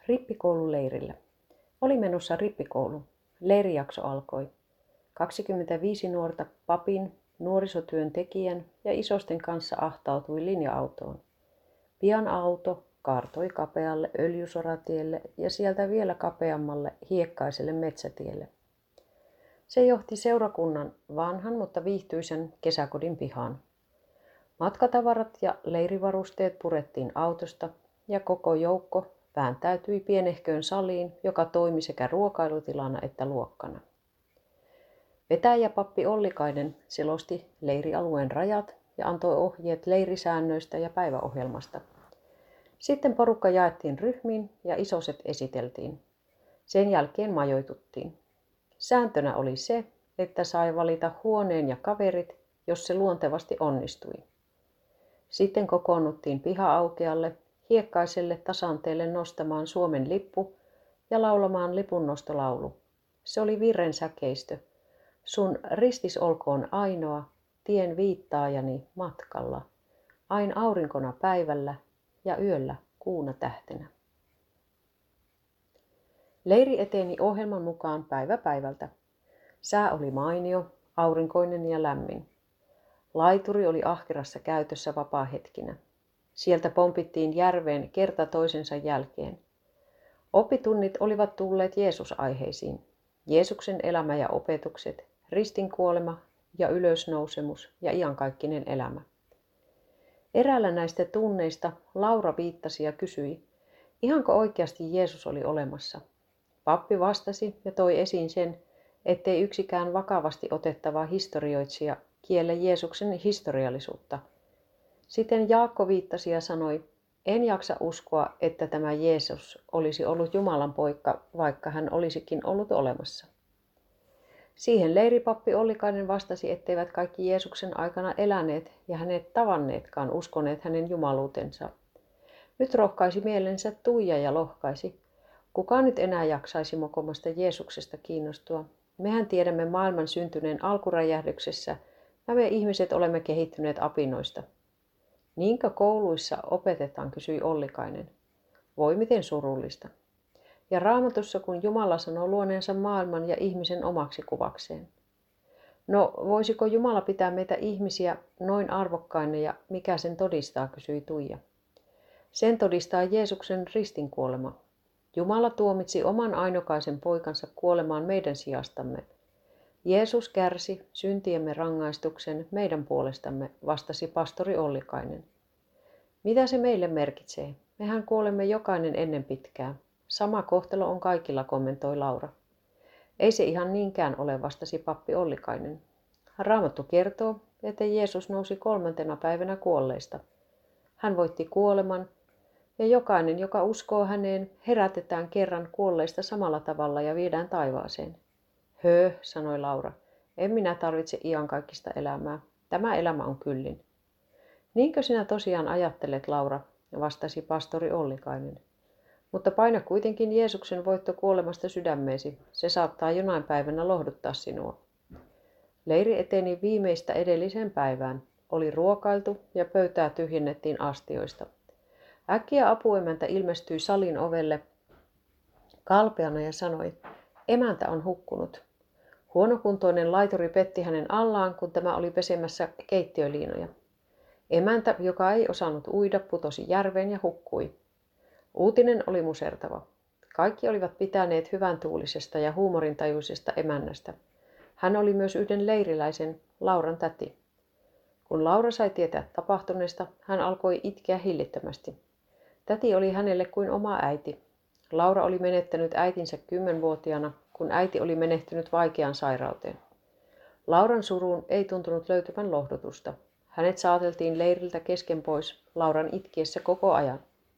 Rippikoululeirillä. Oli menossa rippikoulu. Leirijakso alkoi. 25 nuorta papin, nuorisotyöntekijän ja isosten kanssa ahtautui linja-autoon. Pian auto kaartoi kapealle öljysoratielle ja sieltä vielä kapeammalle hiekkaiselle metsätielle. Se johti seurakunnan vanhan, mutta viihtyisen kesäkodin pihaan. Matkatavarat ja leirivarusteet purettiin autosta ja koko joukko vääntäytyi pienehköön saliin, joka toimi sekä ruokailutilana että luokkana. Vetäjä pappi Ollikainen selosti leirialueen rajat ja antoi ohjeet leirisäännöistä ja päiväohjelmasta. Sitten porukka jaettiin ryhmiin ja isoset esiteltiin. Sen jälkeen majoituttiin. Sääntönä oli se, että sai valita huoneen ja kaverit, jos se luontevasti onnistui. Sitten kokoonnuttiin piha-aukealle, hiekkaiselle tasanteelle nostamaan Suomen lippu ja laulamaan lipunnostolaulu. Se oli virren säkeistö. Sun ristis olkoon ainoa, tien viittaajani matkalla, ain aurinkona päivällä ja yöllä kuuna tähtenä. Leiri eteni ohjelman mukaan päivä päivältä. Sää oli mainio, aurinkoinen ja lämmin. Laituri oli ahkerassa käytössä vapaahetkinä. Sieltä pompittiin järveen kerta toisensa jälkeen. Oppitunnit olivat tulleet Jeesus-aiheisiin. Jeesuksen elämä ja opetukset, ristin kuolema ja ylösnousemus ja iankaikkinen elämä. Eräällä näistä tunneista Laura viittasi ja kysyi, ihanko oikeasti Jeesus oli olemassa. Pappi vastasi ja toi esiin sen, ettei yksikään vakavasti otettava historioitsija kiellä Jeesuksen historiallisuutta. Sitten Jaakko viittasi ja sanoi, en jaksa uskoa, että tämä Jeesus olisi ollut Jumalan poika, vaikka hän olisikin ollut olemassa. Siihen leiripappi Ollikainen vastasi, etteivät kaikki Jeesuksen aikana eläneet ja hänet tavanneetkaan uskoneet hänen jumaluutensa. Nyt rohkaisi mielensä Tuija ja lohkaisi, kuka nyt enää jaksaisi mokomasta Jeesuksesta kiinnostua. Mehän tiedämme maailman syntyneen alkuräjähdyksessä ja me ihmiset olemme kehittyneet apinoista. Niinkö kouluissa opetetaan, kysyi Ollikainen. Voi miten surullista. Ja Raamatussa, kun Jumala sanoo luoneensa maailman ja ihmisen omaksi kuvakseen. No, voisiko Jumala pitää meitä ihmisiä noin arvokkaina ja mikä sen todistaa, kysyi Tuija. Sen todistaa Jeesuksen ristinkuolema. Jumala tuomitsi oman ainokaisen poikansa kuolemaan meidän sijastamme. Jeesus kärsi syntiemme rangaistuksen meidän puolestamme, vastasi pastori Ollikainen. Mitä se meille merkitsee? Mehän kuolemme jokainen ennen pitkää. Sama kohtalo on kaikilla, kommentoi Laura. Ei se ihan niinkään ole, vastasi pappi Ollikainen. Raamattu kertoo, että Jeesus nousi 3. päivänä kuolleista. Hän voitti kuoleman ja jokainen, joka uskoo häneen, herätetään kerran kuolleista samalla tavalla ja viedään taivaaseen. Höö, sanoi Laura. En minä tarvitse iankaikkista elämää. Tämä elämä on kyllin. Niinkö sinä tosiaan ajattelet, Laura, vastasi pastori Ollikainen. Mutta paina kuitenkin Jeesuksen voitto kuolemasta sydämeesi. Se saattaa jonain päivänä lohduttaa sinua. Leiri eteni viimeistä edelliseen päivään. Oli ruokailtu ja pöytää tyhjennettiin astioista. Äkkiä apuemäntä ilmestyi salin ovelle kalpeana ja sanoi, emäntä on hukkunut. Huonokuntoinen laituri petti hänen allaan, kun tämä oli pesemässä keittiöliinoja. Emäntä, joka ei osannut uida, putosi järveen ja hukkui. Uutinen oli musertava. Kaikki olivat pitäneet hyvän tuulisesta ja huumorintajuisesta emännästä. Hän oli myös yhden leiriläisen, Lauran täti. Kun Laura sai tietää tapahtuneesta, hän alkoi itkeä hillittömästi. Täti oli hänelle kuin oma äiti. Laura oli menettänyt äitinsä 10-vuotiaana, kun äiti oli menehtynyt vaikeaan sairauteen. Lauran suruun ei tuntunut löytyvän lohdutusta. Hänet saateltiin leiriltä kesken pois, Lauran itkiessä koko ajan.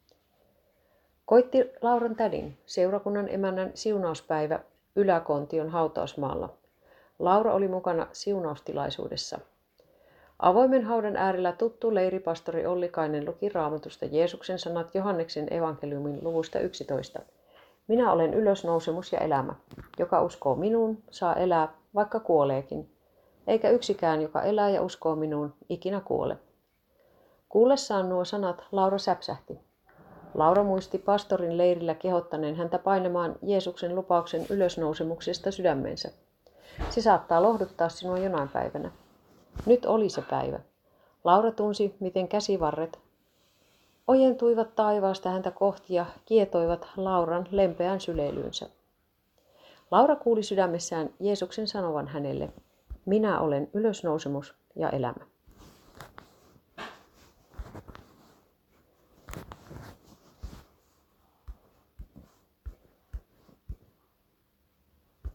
Koitti Lauran tädin, seurakunnan emännän siunauspäivä Yläkontion hautausmaalla. Laura oli mukana siunaustilaisuudessa. Avoimen haudan äärellä tuttu leiripastori Ollikainen luki Raamatusta Jeesuksen sanat Johanneksen evankeliumin luvusta 11. Minä olen ylösnousemus ja elämä. Joka uskoo minuun, saa elää, vaikka kuoleekin. Eikä yksikään, joka elää ja uskoo minuun, ikinä kuole. Kuullessaan nuo sanat Laura säpsähti. Laura muisti pastorin leirillä kehottaneen häntä painamaan Jeesuksen lupauksen ylösnousemuksesta sydämensä. Se saattaa lohduttaa sinua jonain päivänä. Nyt oli se päivä. Laura tunsi, miten käsivarret ojentuivat taivaasta häntä kohti ja kietoivat Lauran lempeään syleilyynsä. Laura kuuli sydämessään Jeesuksen sanovan hänelle, minä olen ylösnousemus ja elämä.